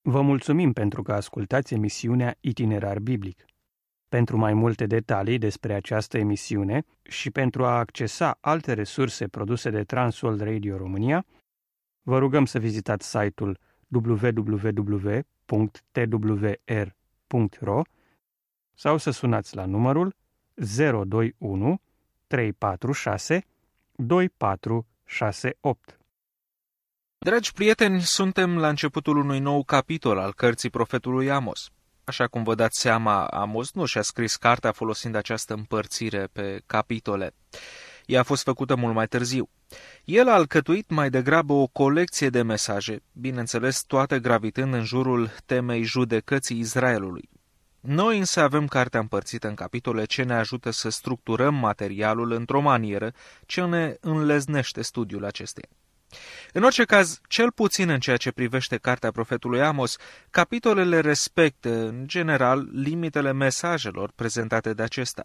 Vă mulțumim pentru că ascultați emisiunea Itinerar Biblic. Pentru mai multe detalii despre această emisiune și pentru a accesa alte resurse produse de Transworld Radio România, vă rugăm să vizitați site-ul www.twr.ro sau să sunați la numărul 021 346 2468. Dragi prieteni, suntem la începutul unui nou capitol al cărții profetului Amos. Așa cum vă dați seama, Amos nu și-a scris cartea folosind această împărțire pe capitole. Ea a fost făcută mult mai târziu. El a alcătuit mai degrabă o colecție de mesaje, bineînțeles toate gravitând în jurul temei judecății Israelului. Noi însă avem cartea împărțită în capitole ce ne ajută să structurăm materialul într-o manieră ce ne înleznește studiul acesteia. În orice caz, cel puțin în ceea ce privește cartea profetului Amos, capitolele respectă, în general, limitele mesajelor prezentate de acesta.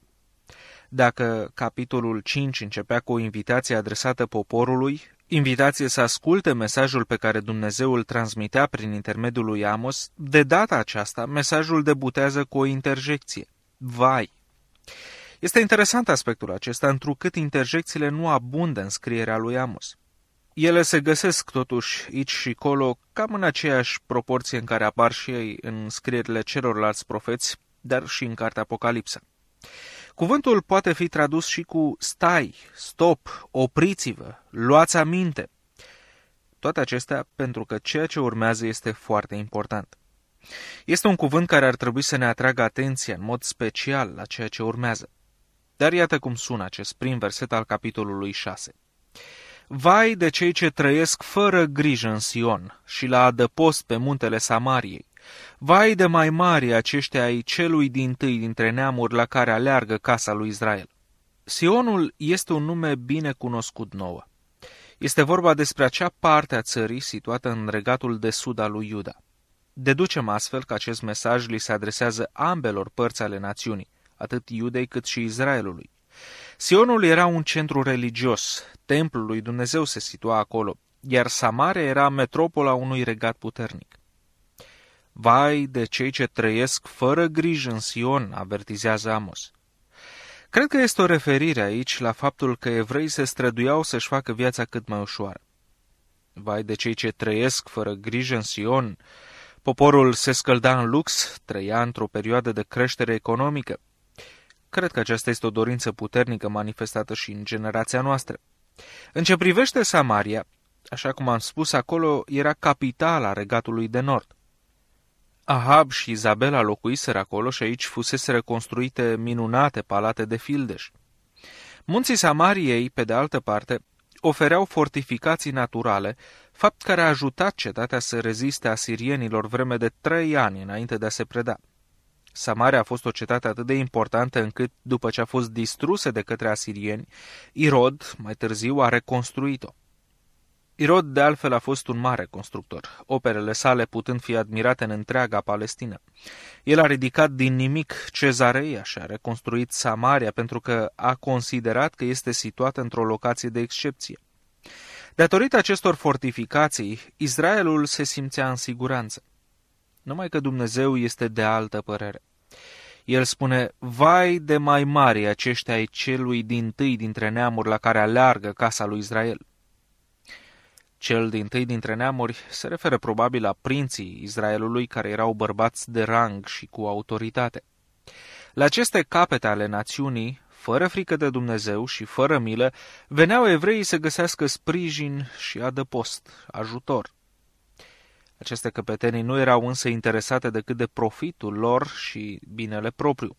Dacă capitolul 5 începea cu o invitație adresată poporului, invitație să asculte mesajul pe care Dumnezeu îl transmitea prin intermediul lui Amos, de data aceasta, mesajul debutează cu o interjecție. Vai! Este interesant aspectul acesta, întrucât interjecțiile nu abundă în scrierea lui Amos. Ele se găsesc totuși aici și colo cam în aceeași proporție în care apar și ei în scrierile celorlalți profeți, dar și în cartea Apocalipsa. Cuvântul poate fi tradus și cu stai, stop, opriți-vă, luați aminte. Toate acestea pentru că ceea ce urmează este foarte important. Este un cuvânt care ar trebui să ne atragă atenția în mod special la ceea ce urmează. Dar iată cum sună acest prim verset al capitolului 6. Vai de cei ce trăiesc fără grijă în Sion și la adăpost pe muntele Samariei. Vai de mai mari aceștia ai celui dintâi dintre neamuri la care aleargă casa lui Israel. Sionul este un nume bine cunoscut nouă. Este vorba despre acea parte a țării situată în regatul de sud al lui Iuda. Deducem astfel că acest mesaj li se adresează ambelor părți ale națiunii, atât Iudei cât și Israelului. Sionul era un centru religios, templul lui Dumnezeu se situa acolo, iar Samaria era metropola unui regat puternic. Vai de cei ce trăiesc fără grijă în Sion, avertizează Amos. Cred că este o referire aici la faptul că evreii se străduiau să-și facă viața cât mai ușoară. Vai de cei ce trăiesc fără grijă în Sion, poporul se scălda în lux, trăia într-o perioadă de creștere economică. Cred că aceasta este o dorință puternică manifestată și în generația noastră. În ce privește Samaria, așa cum am spus, acolo era capitala regatului de nord. Ahab și Izabela locuiseră acolo și aici fusese reconstruite minunate palate de fildeș. Munții Samariei, pe de altă parte, ofereau fortificații naturale, fapt care a ajutat cetatea să reziste asirienilor vreme de 3 ani înainte de a se preda. Samaria a fost o cetate atât de importantă încât, după ce a fost distrusă de către asirieni, Irod, mai târziu, a reconstruit-o. Irod, de altfel, a fost un mare constructor, operele sale putând fi admirate în întreaga Palestină. El a ridicat din nimic Cezarea și a reconstruit Samaria pentru că a considerat că este situată într-o locație de excepție. Datorită acestor fortificații, Israelul se simțea în siguranță. Numai că Dumnezeu este de altă părere. El spune, vai de mai mari aceștia ai celui dintâi dintre neamuri la care aleargă casa lui Israel. Cel dintâi dintre neamuri se referă probabil la prinții Israelului care erau bărbați de rang și cu autoritate. La aceste capete ale națiunii, fără frică de Dumnezeu și fără milă, veneau evreii să găsească sprijin și adăpost, ajutor. Aceste căpetenii nu erau însă interesate decât de profitul lor și binele propriu.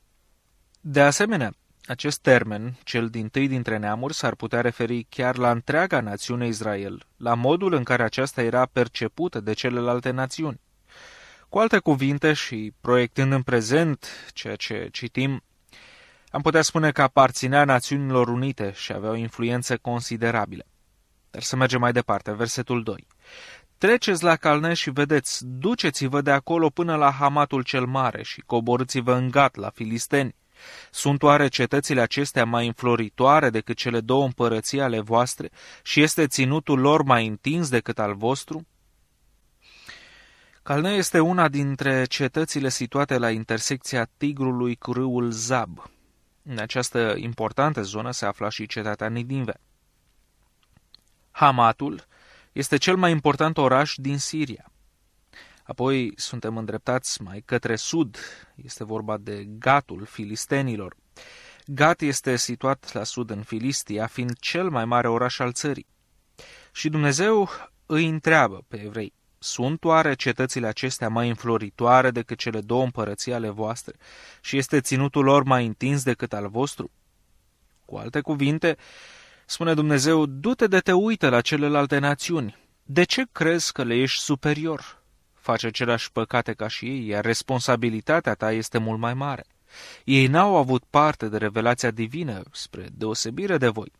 De asemenea, acest termen, cel dintâi dintre neamuri, s-ar putea referi chiar la întreaga națiune Israel, la modul în care aceasta era percepută de celelalte națiuni. Cu alte cuvinte și proiectând în prezent ceea ce citim, am putea spune că aparținea Națiunilor Unite și avea o influență considerabilă. Dar să mergem mai departe, versetul 2. Treceți la Calne și vedeți, duceți-vă de acolo până la Hamatul cel Mare și coborâți-vă în Gat, la filisteni. Sunt oare cetățile acestea mai înfloritoare decât cele 2 împărății ale voastre și este ținutul lor mai întins decât al vostru? Calne este una dintre cetățile situate la intersecția Tigrului cu râul Zab. În această importantă zonă se afla și cetatea Ninive. Hamatul este cel mai important oraș din Siria. Apoi suntem îndreptați mai către sud, este vorba de Gatul filistenilor. Gat este situat la sud în Filistia, fiind cel mai mare oraș al țării. Și Dumnezeu îi întreabă pe evrei: sunt oare cetățile acestea mai înfloritoare decât cele două împărății ale voastre și este ținutul lor mai întins decât al vostru? Cu alte cuvinte, spune Dumnezeu, du-te de te uită la celelalte națiuni. De ce crezi că le ești superior? Faci aceleași păcate ca și ei, iar responsabilitatea ta este mult mai mare. Ei n-au avut parte de revelația divină, spre deosebire de voi.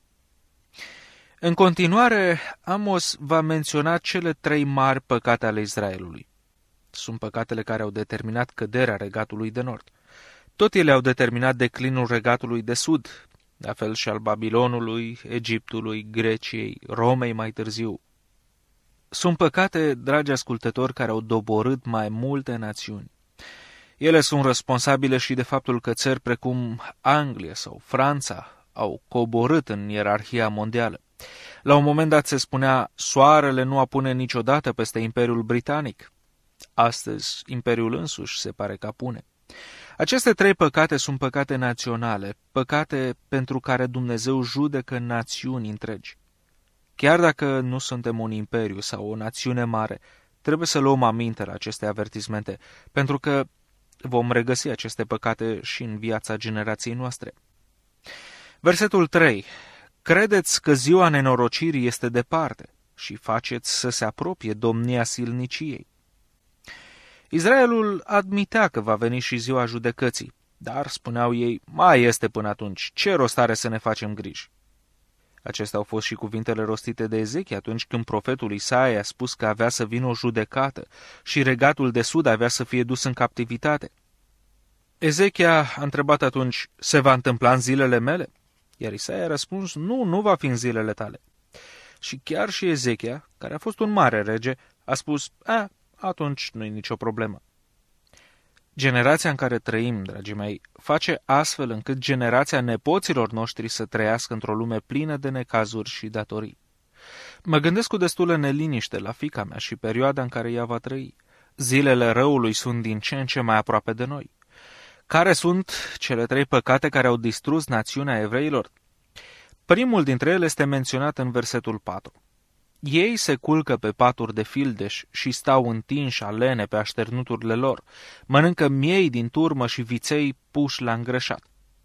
În continuare, Amos va menționa cele 3 mari păcate ale Israelului. Sunt păcatele care au determinat căderea regatului de nord. Tot ele au determinat declinul regatului de sud, la fel și al Babilonului, Egiptului, Greciei, Romei mai târziu. Sunt păcate, dragi ascultători, care au doborât mai multe națiuni. Ele sunt responsabile și de faptul că țări precum Anglia sau Franța au coborât în ierarhia mondială. La un moment dat se spunea, soarele nu apune niciodată peste Imperiul Britanic. Astăzi, Imperiul însuși se pare că apune. Aceste 3 păcate sunt păcate naționale, păcate pentru care Dumnezeu judecă națiuni întregi. Chiar dacă nu suntem un imperiu sau o națiune mare, trebuie să luăm aminte la aceste avertismente, pentru că vom regăsi aceste păcate și în viața generației noastre. Versetul 3. Credeți că ziua nenorocirii este departe și faceți să se apropie domnia silniciei. Israelul admitea că va veni și ziua judecății, dar, spuneau ei, mai este până atunci, ce rost are să ne facem griji? Acestea au fost și cuvintele rostite de Ezechia atunci când profetul Isaia a spus că avea să vină o judecată și regatul de sud avea să fie dus în captivitate. Ezechia a întrebat atunci, se va întâmpla în zilele mele? Iar Isaia a răspuns, nu va fi în zilele tale. Și chiar și Ezechia, care a fost un mare rege, a spus, atunci nu-i nicio problemă. Generația în care trăim, dragii mei, face astfel încât generația nepoților noștri să trăiască într-o lume plină de necazuri și datorii. Mă gândesc cu destulă neliniște la fiica mea și perioada în care ea va trăi. Zilele răului sunt din ce în ce mai aproape de noi. Care sunt cele 3 păcate care au distrus națiunea evreilor? Primul dintre ele este menționat în versetul 4. Ei se culcă pe paturi de fildeș și stau întinși alene pe așternuturile lor, mănâncă miei din turmă și viței puși la îngrășat.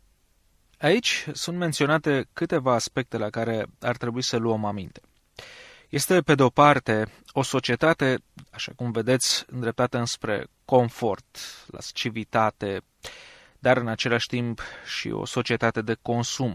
Aici sunt menționate câteva aspecte la care ar trebui să luăm aminte. Este, pe de-o parte, o societate, așa cum vedeți, îndreptată înspre confort, lascivitate, dar în același timp și o societate de consum.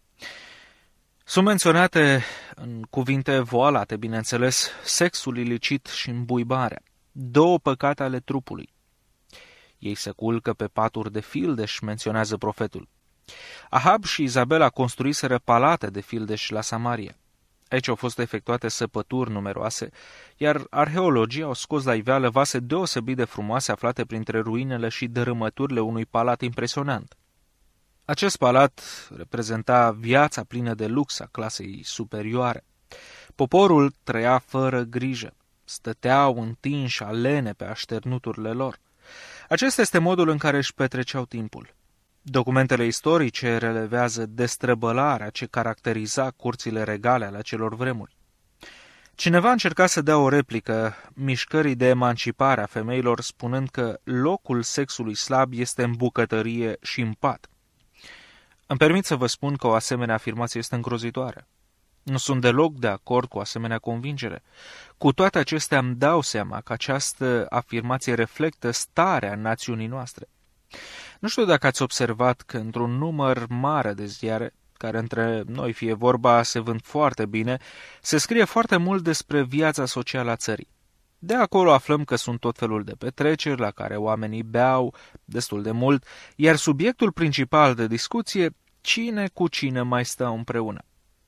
Sunt menționate în cuvinte voalate, bineînțeles, sexul ilicit și îmbuibarea, 2 păcate ale trupului. Ei se culcă pe paturi de fildeș, menționează profetul. Ahab și Izabela construiseră palate de fildeș la Samaria. Aici au fost efectuate săpături numeroase, iar arheologii au scos la iveală vase deosebit de frumoase aflate printre ruinele și dărâmăturile unui palat impresionant. Acest palat reprezenta viața plină de lux a clasei superioare. Poporul trăia fără grijă, stăteau întinși alene pe așternuturile lor. Acesta este modul în care își petreceau timpul. Documentele istorice relevează destrăbălarea ce caracteriza curțile regale ale acelor vremuri. Cineva încerca să dea o replică mișcării de emancipare a femeilor, spunând că locul sexului slab este în bucătărie și în pat. Îmi permit să vă spun că o asemenea afirmație este îngrozitoare. Nu sunt deloc de acord cu o asemenea convingere. Cu toate acestea îmi dau seama că această afirmație reflectă starea națiunii noastre. Nu știu dacă ați observat că într-un număr mare de ziare, care între noi fie vorba se vând foarte bine, se scrie foarte mult despre viața socială a țării. De acolo aflăm că sunt tot felul de petreceri la care oamenii beau destul de mult, iar subiectul principal de discuție, cine cu cine mai stă împreună.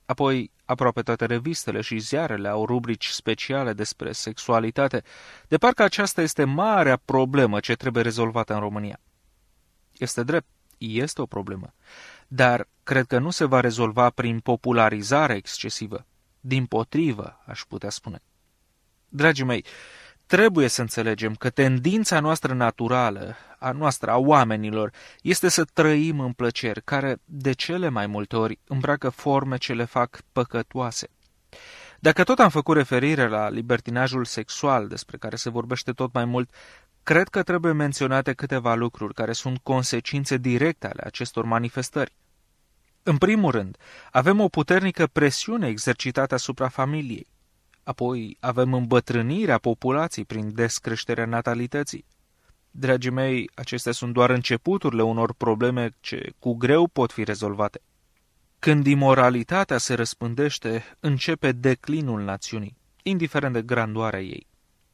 Apoi, aproape toate revistele și ziarele au rubrici speciale despre sexualitate, de parcă aceasta este marea problemă ce trebuie rezolvată în România. Este drept, este o problemă, dar cred că nu se va rezolva prin popularizare excesivă. Dimpotrivă, aș putea spune. Dragii mei, trebuie să înțelegem că tendința noastră naturală, a oamenilor, este să trăim în plăceri, care, de cele mai multe ori, îmbracă forme ce le fac păcătoase. Dacă tot am făcut referire la libertinajul sexual, despre care se vorbește tot mai mult, cred că trebuie menționate câteva lucruri care sunt consecințe directe ale acestor manifestări. În primul rând, avem o puternică presiune exercitată asupra familiei. Apoi avem îmbătrânirea populației prin descreșterea natalității. Dragii mei, acestea sunt doar începuturile unor probleme ce cu greu pot fi rezolvate. Când imoralitatea se răspândește, începe declinul națiunii, indiferent de grandoarea ei.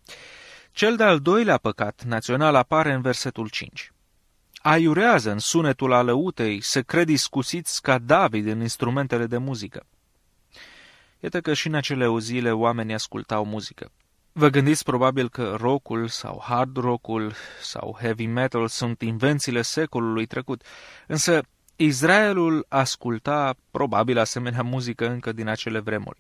Cel de-al doilea păcat național apare în versetul 5. Aiurează în sunetul alăutei, se cred iscusiți ca David în instrumentele de muzică. Iată că și în acele zile oamenii ascultau muzică. Vă gândiți probabil că rockul sau hard rockul sau heavy metal sunt invențiile secolului trecut, însă Israelul asculta probabil asemenea muzică încă din acele vremuri.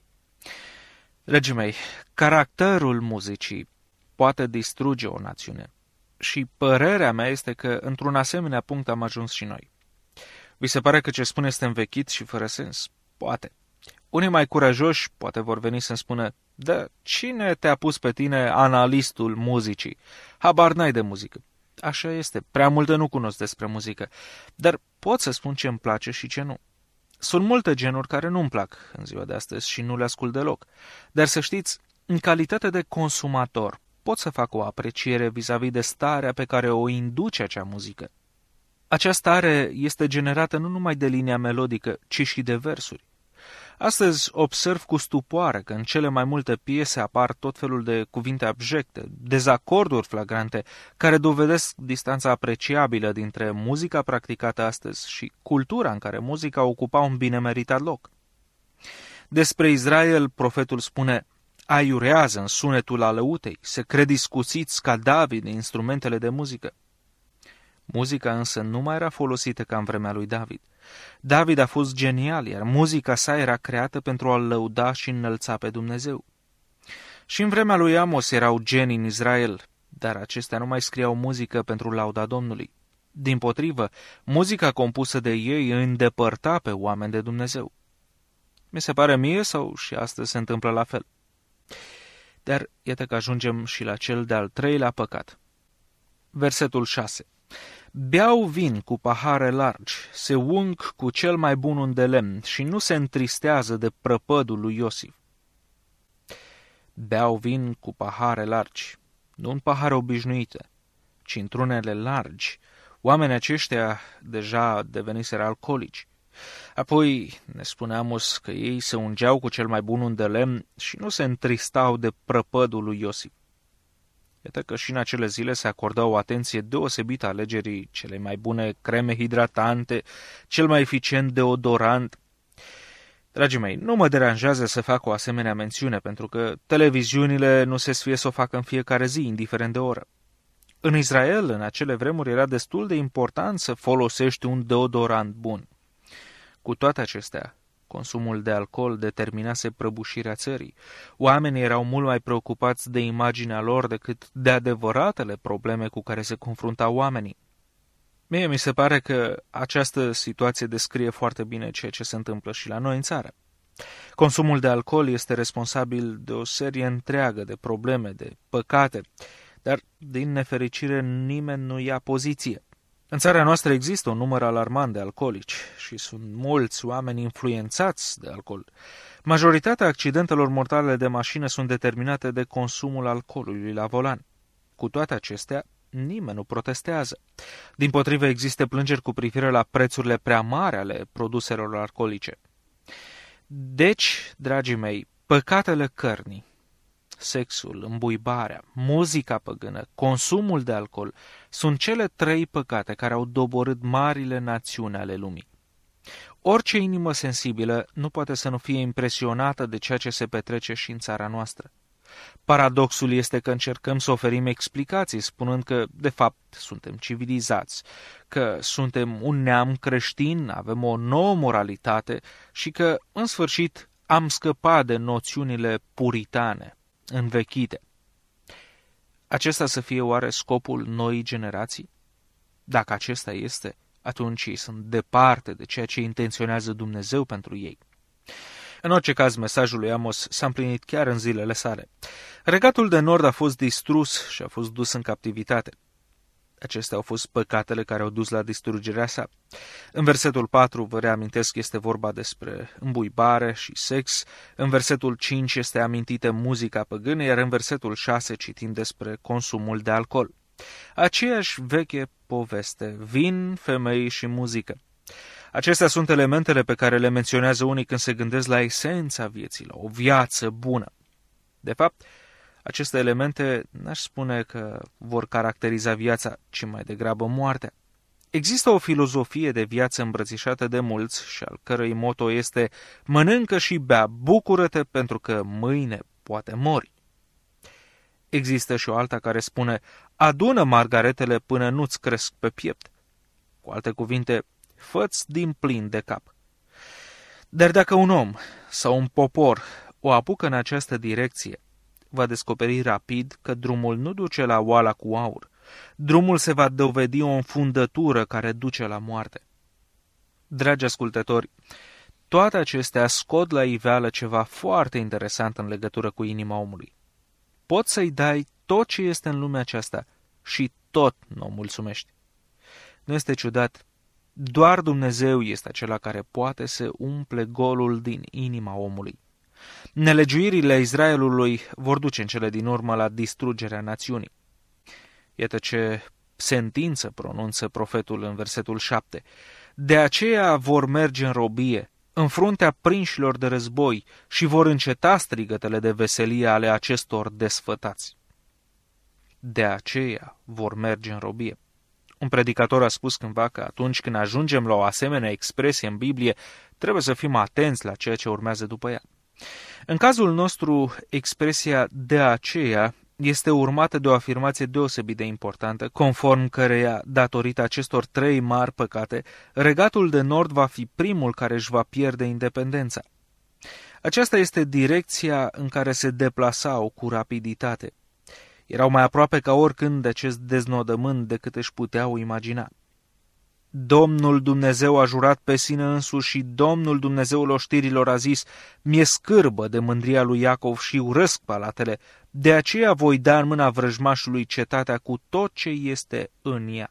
Dragii mei, caracterul muzicii poate distruge o națiune și părerea mea este că într-un asemenea punct am ajuns și noi. Vi se pare că ce spun este învechit și fără sens? Poate. Unii mai curajoși poate vor veni să-mi spună: da, cine te-a pus pe tine analistul muzicii? Habar n-ai de muzică. Așa este, prea multe nu cunosc despre muzică, dar pot să spun ce îmi place și ce nu. Sunt multe genuri care nu-mi plac în ziua de astăzi și nu le ascult deloc, dar să știți, în calitate de consumator, pot să fac o apreciere vis-a-vis de starea pe care o induce acea muzică. Acea stare este generată nu numai de linia melodică, ci și de versuri. Astăzi observ cu stupoare că în cele mai multe piese apar tot felul de cuvinte abjecte, dezacorduri flagrante, care dovedesc distanța apreciabilă dintre muzica practicată astăzi și cultura în care muzica ocupa un binemeritat loc. Despre Israel, profetul spune: aiurează în sunetul alăutei, se cred iscusiți ca David în instrumentele de muzică. Muzica însă nu mai era folosită ca în vremea lui David. David a fost genial, iar muzica sa era creată pentru a-L lăuda și înălța pe Dumnezeu. Și în vremea lui Amos erau genii în Israel, dar acestea nu mai scriau muzică pentru lauda Domnului. Dimpotrivă, muzica compusă de ei îi îndepărta pe oameni de Dumnezeu. Mi se pare mie sau și astăzi se întâmplă la fel? Dar iată că ajungem și la cel de-al treilea păcat. Versetul 6. Beau vin cu pahare largi, se ung cu cel mai bun un de lemn și nu se întristează de prăpădul lui Iosif. Beau vin cu pahare largi, nu în pahare obișnuite, ci într-unele largi. Oamenii aceștia deja deveniseră alcoolici. Apoi ne spune Amos că ei se ungeau cu cel mai bun un de lemn și nu se întristau de prăpădul lui Iosif. Iată că și în acele zile se acorda o atenție deosebită alegerii cele mai bune creme hidratante, cel mai eficient deodorant. Dragii mei, nu mă deranjează să fac o asemenea mențiune, pentru că televiziunile nu se sfie să o facă în fiecare zi, indiferent de oră. În Israel, în acele vremuri, era destul de important să folosești un deodorant bun. Cu toate acestea, consumul de alcool determinase prăbușirea țării. Oamenii erau mult mai preocupați de imaginea lor decât de adevăratele probleme cu care se confruntau oamenii. Mie mi se pare că această situație descrie foarte bine ceea ce se întâmplă și la noi în țară. Consumul de alcool este responsabil de o serie întreagă de probleme, de păcate, dar din nefericire nimeni nu ia poziție. În țara noastră există un număr alarmant de alcoolici și sunt mulți oameni influențați de alcool. Majoritatea accidentelor mortale de mașină sunt determinate de consumul alcoolului la volan. Cu toate acestea, nimeni nu protestează. Dimpotrivă, există plângeri cu privire la prețurile prea mari ale produselor alcoolice. Deci, dragii mei, păcatele cărnii, sexul, îmbuibarea, muzica păgână, consumul de alcool sunt cele trei păcate care au doborât marile națiuni ale lumii. Orice inimă sensibilă nu poate să nu fie impresionată de ceea ce se petrece și în țara noastră. Paradoxul este că încercăm să oferim explicații, spunând că, de fapt, suntem civilizați, că suntem un neam creștin, avem o nouă moralitate și că, în sfârșit, am scăpat de noțiunile puritane, învechite. Acesta să fie oare scopul noii generații? Dacă acesta este, atunci ei sunt departe de ceea ce intenționează Dumnezeu pentru ei. În orice caz, mesajul lui Amos s-a împlinit chiar în zilele sale. Regatul de nord a fost distrus și a fost dus în captivitate. Acestea au fost păcatele care au dus la distrugerea sa. În versetul 4, vă reamintesc, este vorba despre îmbuibare și sex. În versetul 5 este amintită muzica păgână, iar în versetul 6 citim despre consumul de alcool. Aceeași veche poveste, vin, femei și muzică. Acestea sunt elementele pe care le menționează unii când se gândesc la esența vieții, la o viață bună. De fapt, aceste elemente n-aș spune că vor caracteriza viața, ci mai degrabă moartea. Există o filozofie de viață îmbrățișată de mulți și al cărei moto este mănâncă și bea, bucură-te pentru că mâine poate mori. Există și o alta care spune adună margaretele până nu-ți cresc pe piept. Cu alte cuvinte, fă-ți din plin de cap. Dar dacă un om sau un popor o apucă în această direcție, va descoperi rapid că drumul nu duce la oala cu aur. Drumul se va dovedi o înfundătură care duce la moarte. Dragi ascultători, toate acestea scot la iveală ceva foarte interesant în legătură cu inima omului. Poți să-i dai tot ce este în lumea aceasta și tot nu o mulțumești. Nu este ciudat? Doar Dumnezeu este acela care poate să umple golul din inima omului. Nelegiuirile Israelului vor duce în cele din urmă la distrugerea națiunii. Iată ce sentință pronunță profetul în versetul 7. De aceea vor merge în robie, în fruntea prinșilor de război și vor înceta strigătele de veselie ale acestor desfătați. De aceea vor merge în robie. Un predicator a spus cândva că atunci când ajungem la o asemenea expresie în Biblie, trebuie să fim atenți la ceea ce urmează după ea. În cazul nostru, expresia de aceea este urmată de o afirmație deosebit de importantă, conform căreia, datorită acestor 3 mari păcate, Regatul de Nord va fi primul care își va pierde independența. Aceasta este direcția în care se deplasau cu rapiditate. Erau mai aproape ca oricând de acest deznodământ decât își puteau imagina. Domnul Dumnezeu a jurat pe sine însuși și Domnul Dumnezeul oștirilor a zis, mi-e scârbă de mândria lui Iacov și urăsc palatele, de aceea voi da în mâna vrăjmașului cetatea cu tot ce este în ea.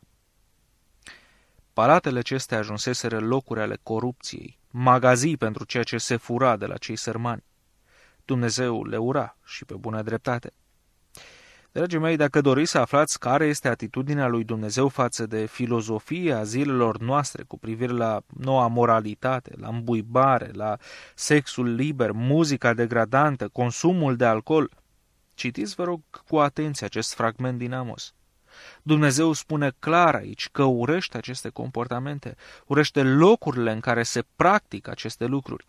Palatele acestea ajunseseră locuri ale corupției, magazii pentru ceea ce se fura de la cei sărmani. Dumnezeu le ura și pe bună dreptate. Dragii mei, dacă doriți să aflați care este atitudinea lui Dumnezeu față de filozofia zilelor noastre cu privire la noua moralitate, la îmbuibare, la sexul liber, muzica degradantă, consumul de alcool, citiți, vă rog, cu atenție acest fragment din Amos. Dumnezeu spune clar aici că urăște aceste comportamente, urăște locurile în care se practică aceste lucruri.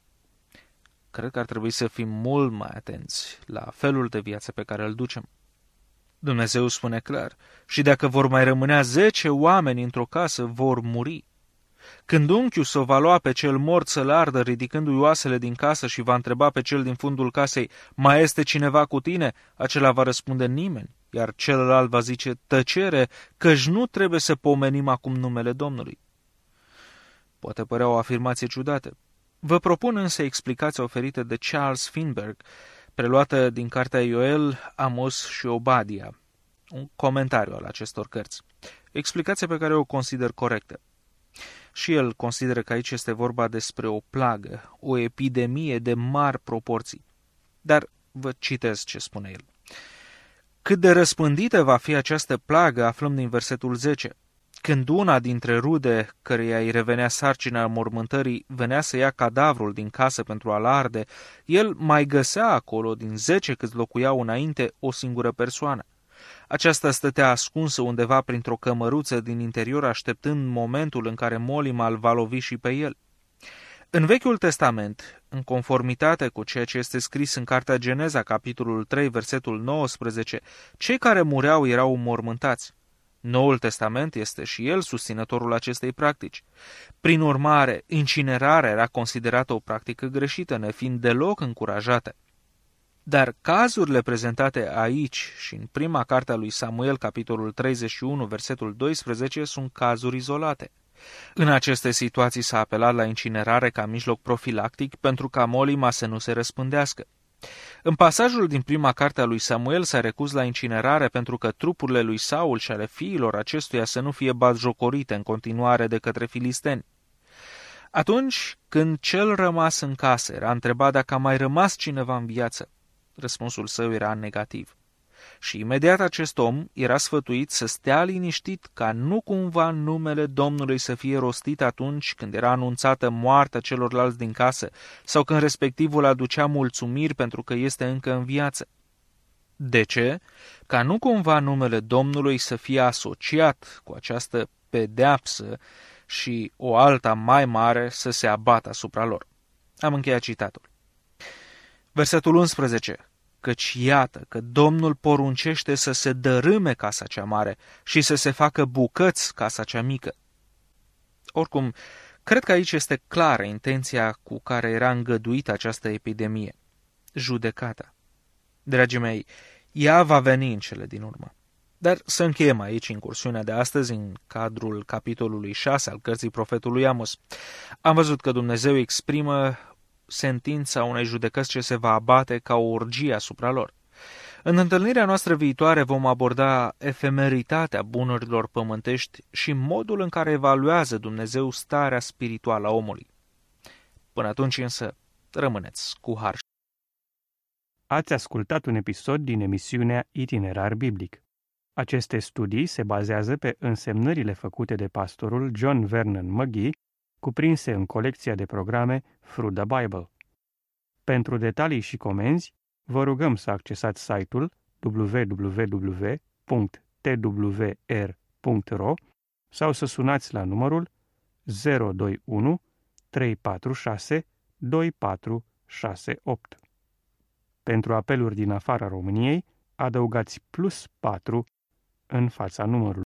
Cred că ar trebui să fim mult mai atenți la felul de viață pe care îl ducem. Dumnezeu spune clar, și dacă vor mai rămânea 10 oameni într-o casă, vor muri. Când unchiul s-o va lua pe cel mort să-l ardă, ridicându-i oasele din casă și va întreba pe cel din fundul casei, mai este cineva cu tine? Acela va răspunde nimeni, iar celălalt va zice, tăcere, căci nu trebuie să pomenim acum numele Domnului. Poate părea o afirmație ciudată. Vă propun însă explicația oferită de Charles Finberg, preluată din cartea Ioel, Amos și Obadia, un comentariu al acestor cărți. Explicația pe care o consider corectă. Și el consideră că aici este vorba despre o plagă, o epidemie de mari proporții. Dar vă citez ce spune el. Cât de răspândită va fi această plagă, aflăm din versetul 10. Când una dintre rude, căreia îi revenea sarcina mormântării, venea să ia cadavrul din casă pentru a-l arde, el mai găsea acolo, din 10 câți locuiau înainte, o singură persoană. Aceasta stătea ascunsă undeva printr-o cămăruță din interior, așteptând momentul în care molima îl va lovi și pe el. În Vechiul Testament, în conformitate cu ceea ce este scris în Cartea Geneza, capitolul 3, versetul 19, cei care mureau erau înmormântați. Noul Testament este și el susținătorul acestei practici. Prin urmare, incinerarea era considerată o practică greșită, nefiind deloc încurajată. Dar cazurile prezentate aici și în prima carte a lui Samuel, capitolul 31, versetul 12, sunt cazuri izolate. În aceste situații s-a apelat la incinerare ca mijloc profilactic pentru ca molima să nu se răspândească. În pasajul din prima carte a lui Samuel s-a recurs la incinerare pentru că trupurile lui Saul și ale fiilor acestuia să nu fie batjocorite în continuare de către filisteni. Atunci când cel rămas în casă era întrebat dacă a mai rămas cineva în viață, răspunsul său era negativ. Și imediat acest om era sfătuit să stea liniștit ca nu cumva numele Domnului să fie rostit atunci când era anunțată moartea celorlalți din casă sau când respectivul aducea mulțumiri pentru că este încă în viață. De ce? Ca nu cumva numele Domnului să fie asociat cu această pedeapsă și o alta mai mare să se abată asupra lor. Am încheiat citatul. Versetul 11. Căci iată că Domnul poruncește să se dărâme casa cea mare și să se facă bucăți casa cea mică. Oricum, cred că aici este clară intenția cu care era îngăduită această epidemie. Judecata. Dragii mei, ea va veni în cele din urmă. Dar să încheiem aici incursiunea de astăzi în cadrul capitolului 6 al cărții profetului Amos. Am văzut că Dumnezeu exprimă sentința unei judecăți ce se va abate ca o urgie asupra lor. În întâlnirea noastră viitoare vom aborda efemeritatea bunurilor pământești și modul în care evaluează Dumnezeu starea spirituală a omului. Până atunci însă, rămâneți cu har. Ați ascultat un episod din emisiunea Itinerar Biblic. Aceste studii se bazează pe însemnările făcute de pastorul John Vernon McGee, cuprinse în colecția de programe Through the Bible. Pentru detalii și comenzi, vă rugăm să accesați site-ul www.twr.ro sau să sunați la numărul 021 346 2468. Pentru apeluri din afara României, adăugați +4 în fața numărului.